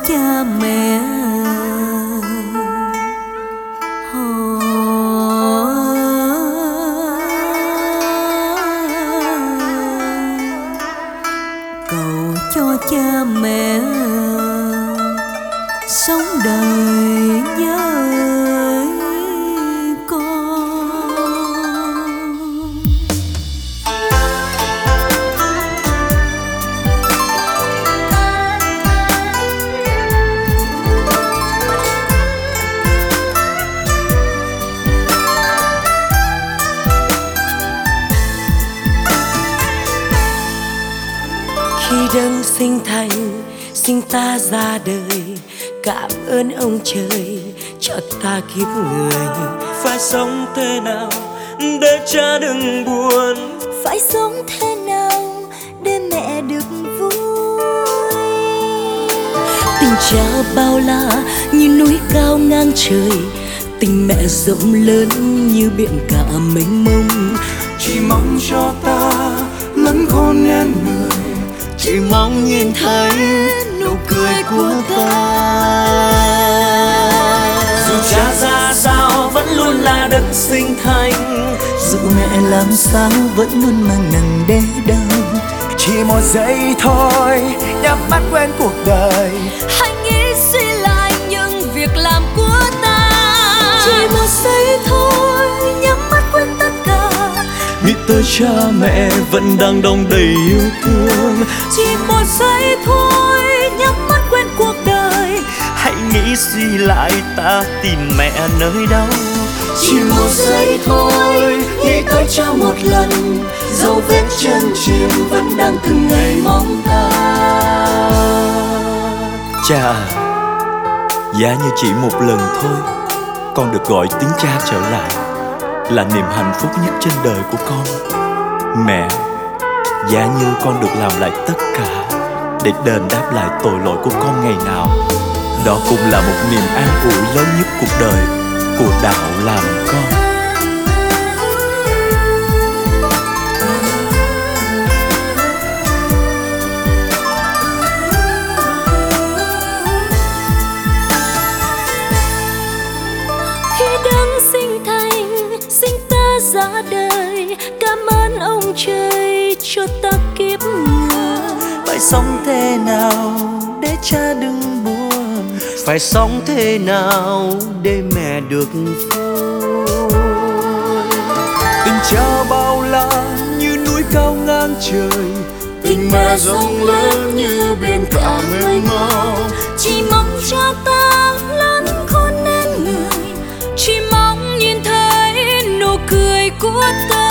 cha mẹ cầu cho cha mẹ sống đời với con. Khi đấng sinh thành sinh ta ra đời, cảm ơn ông trời cho ta kiếp người. Phải sống thế nào để cha đừng buồn, Phải sống thế nào để mẹ được vui. Tình cha bao la như núi cao ngang trời, tình mẹ rộng lớn như biển cả mênh mông. chỉ mong cho ta lớn khôn nên người, Chỉ mong nhìn thấy nụ cười của ta. dù cha ra sao vẫn luôn là đấng sinh thành, Dù mẹ làm sao vẫn luôn mang nặng đẻ đau. chỉ một giây thôi nhắm mắt quên cuộc đời. Hãy nghĩ suy lại những việc làm của ta. Chỉ một giây thôi nhắm mắt quên tất cả. Nghĩ tới cha mẹ vẫn đang đong đầy yêu thương, Chỉ một giây thôi nhắm mắt quên cuộc đời. hãy nghĩ suy lại ta tìm mẹ nơi đâu. Chỉ một giây thôi nghĩ tới cha một lần, dấu vết chân chim vẫn đang từng ngày mong ta. Cha à, giá như chỉ một lần thôi con được gọi tiếng cha trở lại là niềm hạnh phúc nhất trên đời của con. Mẹ, giá như con được làm lại tất cả để đền đáp lại tội lỗi của con ngày nào, đó cũng là một niềm an ủi lớn nhất cuộc đời của đạo làm con. Khi đấng sinh thành sinh ta ra đời, cảm ơn ông trời cho ta kiếp người. Phải sống thế nào để cha đừng buồn, phải sống thế nào để mẹ được vui. Tình cha bao la như núi cao ngang trời, tình mẹ rộng lớn như biển cả mênh mông. Chỉ mong cho ta lớn khôn nên người, chỉ mong nhìn thấy nụ cười của ta.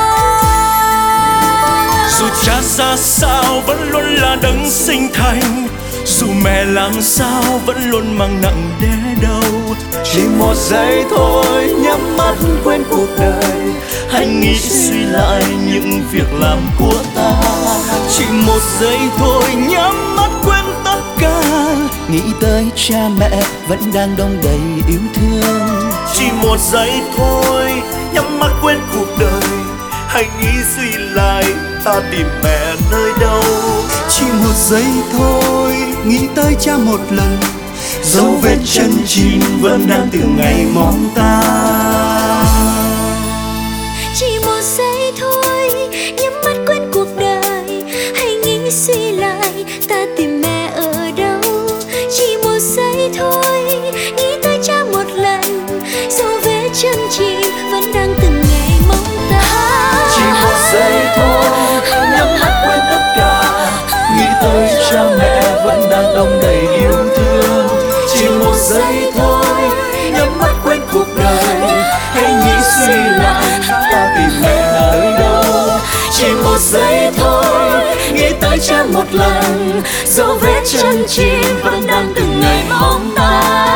Dù cha ra sao vẫn luôn là đấng sinh thành, dù mẹ làm sao vẫn luôn mang nặng đẻ đau. Chỉ một giây thôi nhắm mắt quên cuộc đời, hãy nghĩ suy lại những việc làm của ta. Chỉ một giây thôi nhắm mắt quên tất cả, Nghĩ tới cha mẹ vẫn đang đong đầy yêu thương. chỉ một giây thôi nhắm mắt quên cuộc đời, hãy nghĩ suy lại ta tìm mẹ nơi đâu. Chỉ một giây thôi nghĩ tới cha một lần, Dấu vết chân chim vẫn đang từng ngày mong ta. Chỉ một giây thôi nhắm mắt quên cuộc đời, hãy nghĩ suy lại ta tìm mẹ ở đâu. Chỉ một giây thôi nghĩ tới cha một lần, dấu vết chân chim vẫn đang từng ngày mong ta. Chỉ một giây thôi nhắm mắt quên tất cả, nghĩ tới cha mẹ vẫn đang đong đầy yêu thương. Chỉ một giây thôi nhắm mắt quên cuộc đời, hãy nghĩ suy lại ta tìm mẹ nơi đâu. Chỉ một giây thôi nghĩ tới cha một lần, dấu vết chân chim vẫn đang từng ngày mong ta.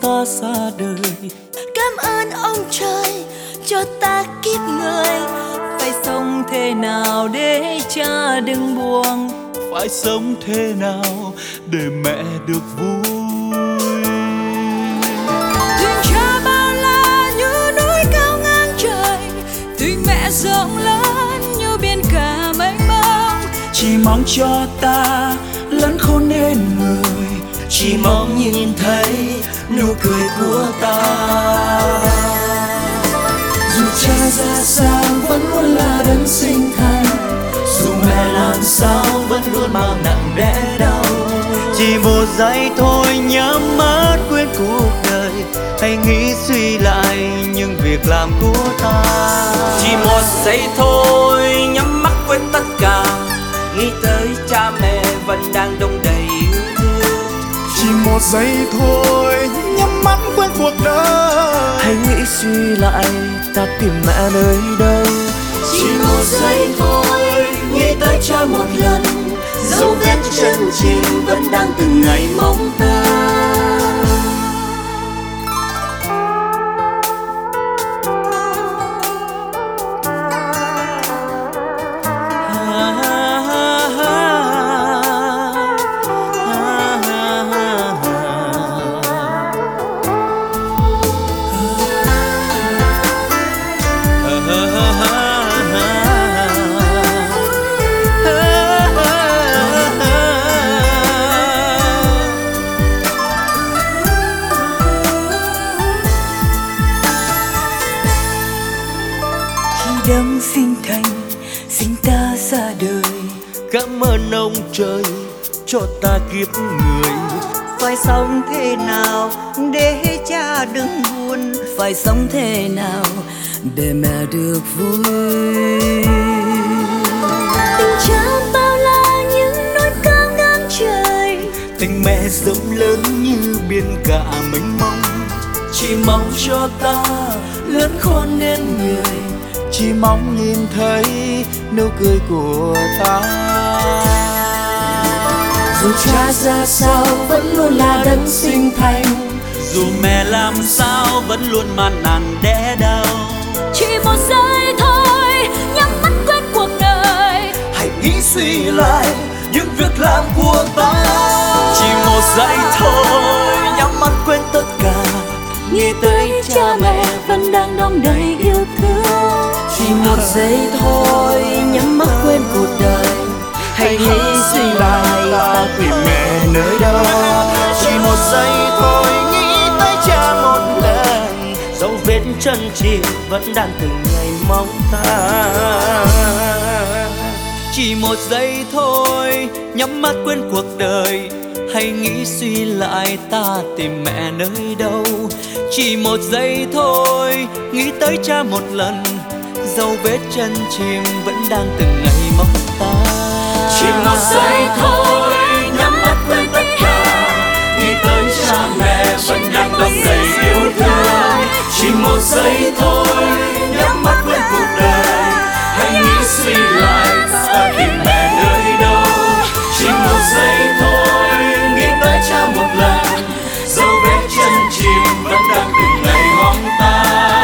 ta xa đời. Cảm ơn ông trời cho ta kiếp người. Phải sống thế nào để cha đừng buồn, phải sống thế nào để mẹ được vui. Tình cha bao la như núi cao ngang trời, tình mẹ rộng lớn như biển cả mênh mông. Chỉ mong cho ta lớn khôn nên người, chỉ mong nhìn thấy nụ cười của ta. Dù cha ra sao vẫn luôn là đấng sinh thành, dù mẹ làm sao vẫn luôn mang nặng đẻ đau. Chỉ một giây thôi nhắm mắt quên cuộc đời, hãy nghĩ suy lại những việc làm của ta. Chỉ một giây thôi nhắm mắt quên tất cả, nghĩ tới cha mẹ vẫn đang đông đầy yêu thương. Chỉ một giây thôi nhắm mắt quên cuộc đời, hãy nghĩ suy lại ta tìm mẹ nơi đâu. Chỉ một giây thôi nghĩ tới cha một lần, dấu vết chân chim vẫn đang từng ngày mong ta. Đấng sinh thành sinh ta ra đời. Cảm ơn ông trời cho ta kiếp người. Phải sống thế nào để cha đừng buồn, phải sống thế nào để mẹ được vui. Tình cha bao la như núi cao ngang trời, Tình mẹ rộng lớn như biển cả mênh mông. Chỉ mong cho ta lớn khôn nên người, chỉ mong nhìn thấy nụ cười của ta. dù cha ra sao vẫn luôn là đấng sinh thành, Dù mẹ làm sao vẫn luôn mang nặng đẻ đau. chỉ một giây thôi nhắm mắt quên cuộc đời, Hãy nghĩ suy lại những việc làm của ta. Chỉ một giây thôi nhắm mắt quên tất cả, nghĩ tới cha mẹ vẫn đang đong đầy yêu thương. Chỉ một giây thôi nhắm mắt quên cuộc đời, hãy nghĩ suy lại ta tìm mẹ nơi đâu. Chỉ một giây thôi nghĩ tới cha một lần, dấu vết chân chim vẫn đang từng ngày mong ta. Chỉ một giây thôi nhắm mắt quên cuộc đời, hãy nghĩ suy lại ta tìm mẹ nơi đâu. Chỉ một giây thôi nghĩ tới cha một lần, dấu vết chân chim vẫn đang từng ngày mong ta. chỉ một giây thôi nhắm mắt quên tất cả, nghĩ tới cha mẹ vẫn đang đong đầy yêu thương. Chỉ một giây thôi nhắm mắt quên cuộc đời, hãy nghĩ suy lại ta tìm mẹ nơi đâu. Chỉ một giây thôi nghĩ tới cha một lần, dấu vết chân chim vẫn đang từng ngày mong ta.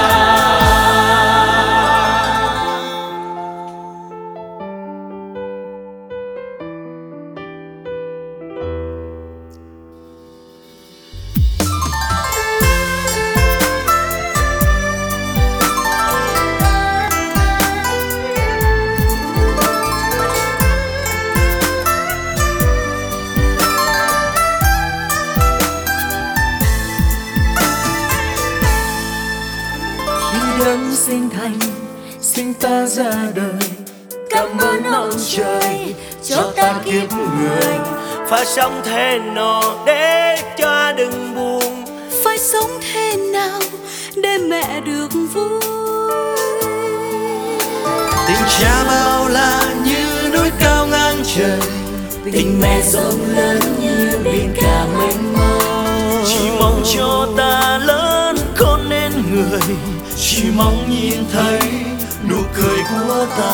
đấng sinh thành sinh ta ra đời. Cảm ơn ông trời cho ta kiếp người, Phải sống thế nào để cha đừng buồn, phải sống thế nào để mẹ được vui. tình cha bao la như núi cao ngang trời, Tình mẹ rộng lớn như biển cả mênh mông. chỉ mong cho ta lớn khôn nên người, chỉ mong nhìn thấy nụ cười của ta.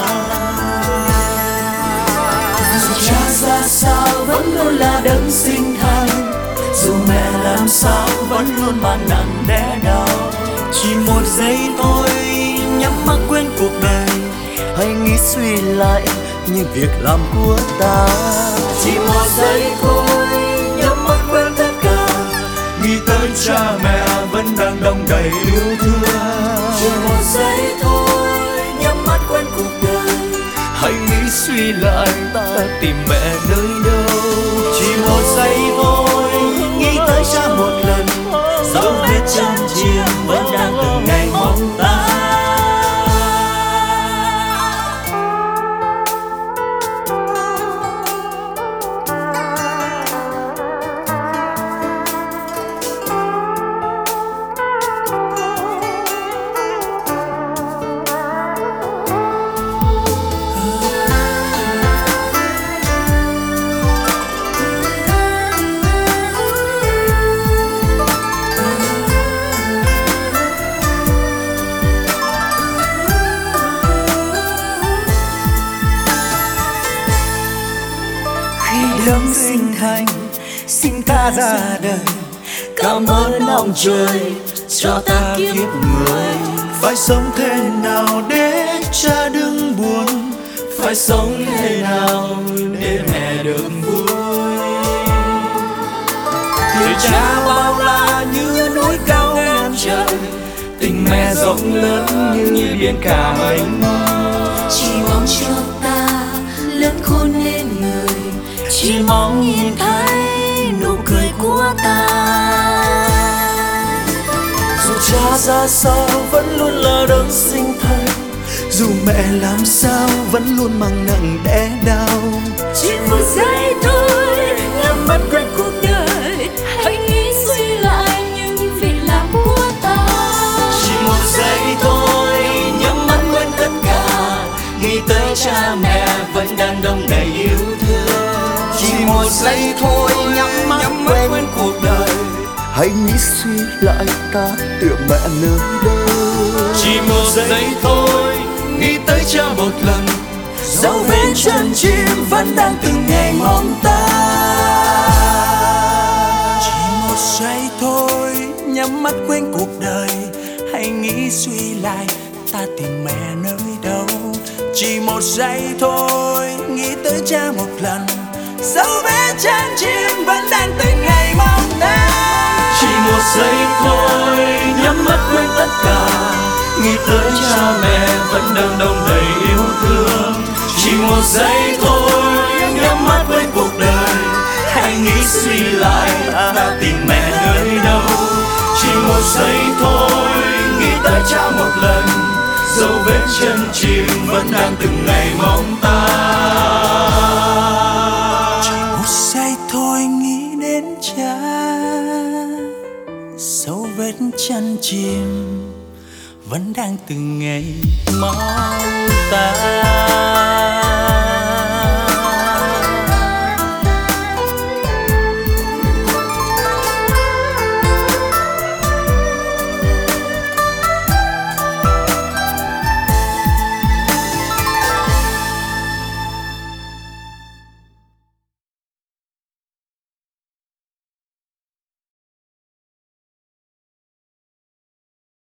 Dù cha ra sao vẫn luôn là đấng sinh thành, dù mẹ làm sao vẫn luôn mang nặng đẻ đau. Chỉ một giây thôi nhắm mắt quên cuộc đời, hãy nghĩ suy lại những việc làm của ta. Chỉ một giây thôi nhắm mắt quên tất cả, nghĩ tới cha mẹ vẫn đang đong đầy yêu thương. Chỉ một giây thôi nhắm mắt quên cuộc đời, hãy nghĩ suy lại ta tìm mẹ nơi đâu. chỉ một giây thôi nghĩ tới cha một lần, dấu vết chân chim vẫn đang từng ngày mong ta. Đấng sinh thành sinh ta ra đời, Cảm ơn ông trời cho ta kiếp người. phải sống thế nào để cha đừng buồn, phải sống thế nào để mẹ được vui. Người cha bao la như núi cao ngang trời, tình mẹ rộng lớn như biển cả mênh mông. Chỉ mong cho ta lớn khôn nên người, Chỉ mong nhìn thấy nụ cười của ta. Dù cha ra sao vẫn luôn là đấng sinh thành, dù mẹ làm sao vẫn luôn mang nặng đẻ đau. chỉ một giây thôi nhắm mắt quên cuộc đời, hãy nghĩ suy lại những việc làm của ta. Chỉ một giây thôi nhắm mắt quên tất cả, nghĩ tới cha mẹ vẫn đang đong đầy yêu thương. Chỉ một giây thôi nhắm mắt quên cuộc đời, hãy nghĩ suy lại ta tựa mẹ nơi đâu. Chỉ một giây thôi nghĩ tới cha một lần, Dấu vết chân chim vẫn đang từng ngày mong ta. Chỉ một giây thôi nhắm mắt quên cuộc đời, hãy nghĩ suy lại ta tìm mẹ nơi đâu. Chỉ một giây thôi nghĩ tới cha một lần, dấu vết chân chim vẫn đang từng ngày mong ta. Chỉ một giây thôi nhắm mắt quên tất cả, nghĩ tới cha mẹ vẫn đang đong đầy yêu thương. Chỉ một giây thôi nhắm mắt quên cuộc đời, hãy nghĩ suy lại ta tìm mẹ nơi đâu. Chỉ một giây thôi nghĩ tới cha một lần, dấu vết chân chim vẫn đang từng ngày mong ta. Chỉ một giây thôi nghĩ đến cha, dấu vết chân chim vẫn đang từng ngày mong ta.